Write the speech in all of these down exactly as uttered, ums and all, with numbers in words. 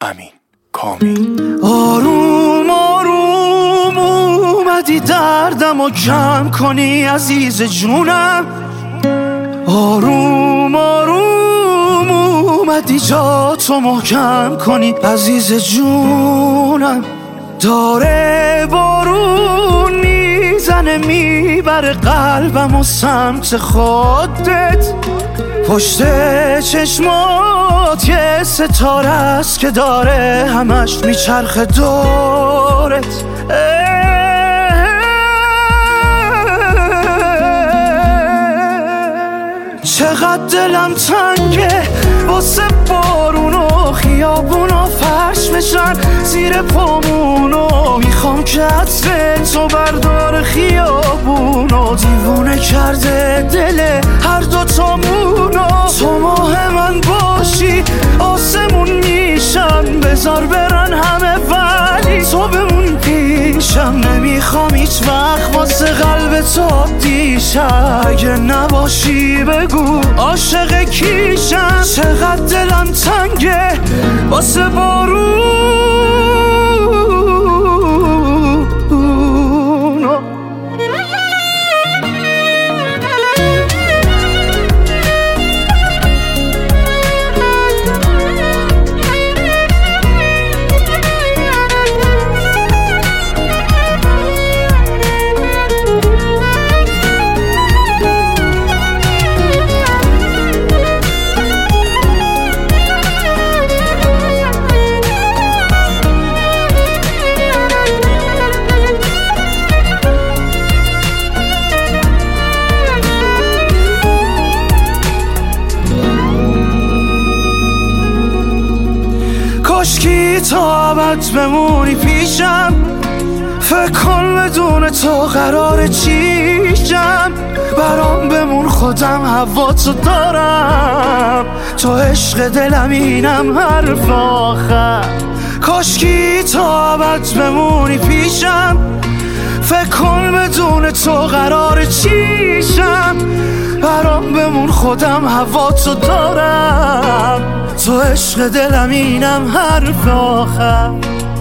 امین کامی. آروم آروم اومدی دردم و کم کنی عزیز جونم، آروم آروم اومدی جا تو محکم کنی عزیز جونم. داره بارون میزنه میبره قلبم و سمت خودت، پشت چشمات یه ستاره است که داره همش میچرخه دورت. چقدر دلم تنگه واسه بارون و خیابون و فرش بشن زیر پامونو، میخوام که عطر تو بردار خیابونو، دیوونه کرده دل هر دو تامونو. تو ماه من باشی آسمون میشم، بذار برن همه ولی تو بمون پیشم، نمیخوام هیچ وقت واسه قلب تو دیشم، اگه نباشی بگو عاشق کیشم. چقدر دلم تنگه واسه بارون. کاشکی تا ابد بمونی پیشم، فکر کن بدون تو قرار چیشم، برام بمون خودم هوا تو دارم، تو عشق دلم اینم حرف آخر. کاشکی تا ابد بمونی پیشم، فکر کن بدون تو قرار چیشم، برام بمون خودم هوا تو دارم، تو عشق دلم اینم حرف آخر.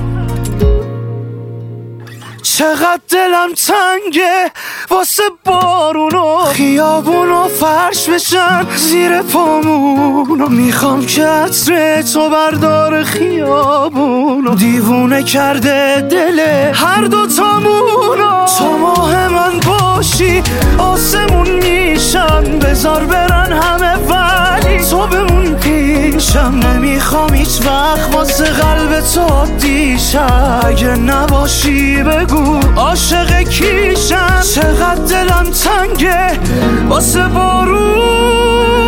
چقدر دلم تنگه واسه بارون و خیابون و فرش بشن زیر پامونو، میخوام که عطر تو بردار خیابونو، دیوونه کرده دل هر دو تامونو. تو ماه من باشی آسمون میشن، بذار برن همه ولی تو بمون پیشم، نمیخوام هیچ وقت واسه قلب تو دیشم، اگه نباشی بگو عاشق کیشم. چقدر دلم تنگه واسه بارون.